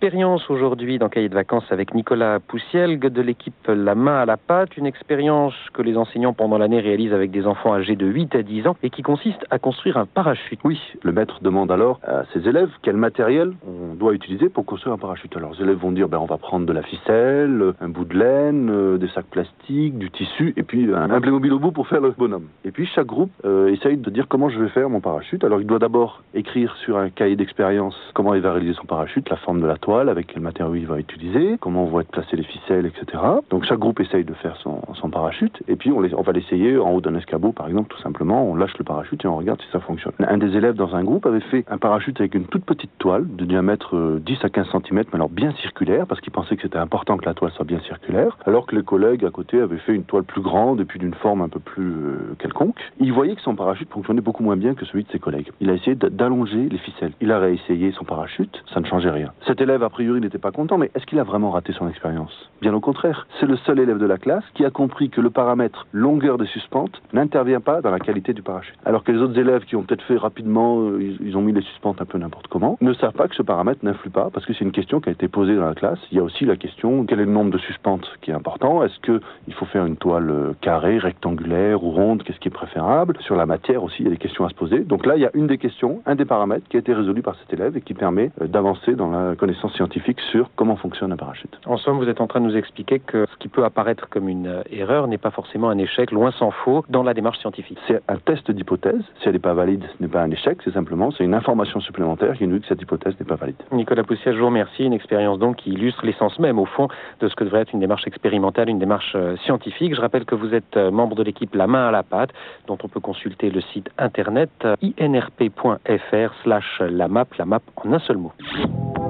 expérience aujourd'hui dans Cahiers de vacances avec Nicolas Poussielgue de l'équipe La Main à la Pâte, une expérience que les enseignants pendant l'année réalisent avec des enfants âgés de 8 à 10 ans et qui consiste à construire un parachute. Oui, le maître demande alors à ses élèves quel matériel on doit utiliser pour construire un parachute. Alors les élèves vont dire on va prendre de la ficelle, un bout de laine, des sacs plastiques, du tissu et puis un Playmobil au bout pour faire le bonhomme. Et puis chaque groupe essaye de dire comment je vais faire mon parachute. Alors il doit d'abord écrire sur un cahier d'expérience comment il va réaliser son parachute, la forme de la toile, avec quel matériau il va utiliser, comment vont être placées les ficelles, etc. Donc chaque groupe essaye de faire son parachute et puis on va l'essayer en haut d'un escabeau par exemple, tout simplement. On lâche le parachute et on regarde si ça fonctionne. Un des élèves dans un groupe avait fait un parachute avec une toute petite toile de diamètre 10 à 15 cm, mais alors bien circulaire, parce qu'il pensait que c'était important que la toile soit bien circulaire, alors que les collègues à côté avaient fait une toile plus grande et puis d'une forme un peu plus quelconque. Il voyait que son parachute fonctionnait beaucoup moins bien que celui de ses collègues. Il a essayé d'allonger les ficelles. Il a réessayé son parachute, ça ne changeait rien. Cet élève, a priori, n'était pas content, mais est-ce qu'il a vraiment raté son expérience? Bien au contraire. C'est le seul élève de la classe qui a compris que le paramètre longueur des suspentes n'intervient pas dans la qualité du parachute. Alors que les autres élèves qui ont peut-être fait rapidement, ils ont mis les suspentes un peu n'importe comment, ne savent pas que ce paramètre n'influe pas, parce que c'est une question qui a été posée dans la classe. Il y a aussi la question, quel est le nombre de suspentes qui est important? Est-ce qu'il faut faire une toile carrée, rectangulaire ou ronde? Qu'est-ce qui est préférable? Sur la matière aussi, il y a des questions à se poser. Donc là, il y a une des questions, un des paramètres qui a été résolu par cet élève et qui permet d'avancer dans la connaissance scientifique sur comment fonctionne un parachute. En somme, vous êtes en train de nous expliquer que ce qui peut apparaître comme une erreur n'est pas forcément un échec, loin s'en faut, dans la démarche scientifique. C'est un test d'hypothèse. Si elle n'est pas valide, ce n'est pas un échec, c'est une information supplémentaire qui nous dit que cette hypothèse n'est pas valide. Nicolas Poussielgue, je vous remercie. Une expérience donc qui illustre l'essence même, au fond, de ce que devrait être une démarche expérimentale, une démarche scientifique. Je rappelle que vous êtes membre de l'équipe La Main à la Pâte, dont on peut consulter le site internet inrp.fr/lamap, la map en un seul mot.